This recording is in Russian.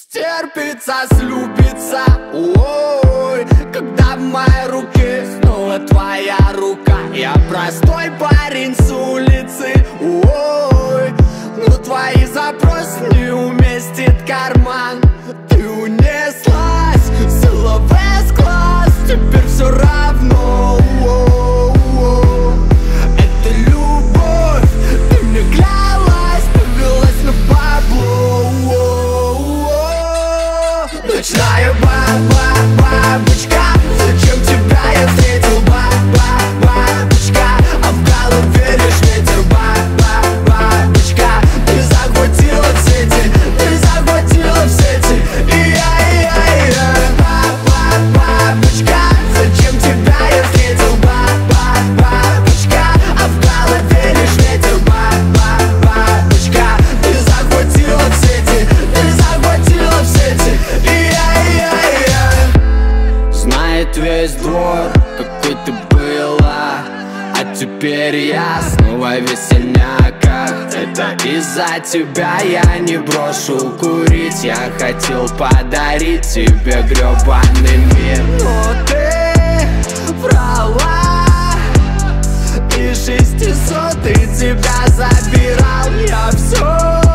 Стерпится, слюбится, ой, когда в моей руке снова твоя рука. Я простой парень с улицы, ой, но твои запросы не уместит карман. Ты унеслась, силовая глаз, теперь все равно. Это любовь, ты мне клялась, повелась на бабло. Ночная бабочка, зачем тебя я встретил, бабочка, а в голове лишь ветер, бабочка. Ты захватила в сети, бабочка, зачем тебя я встретил, бабочка, а в голове лишь ветер, бабочка. Ты захватила в сети, знает весь двор, какой ты была, а теперь я снова весельняка. Это из-за тебя я не брошу курить. Я хотел подарить тебе гребаный мир, но ты врала, и 600 тебя забирал. Я все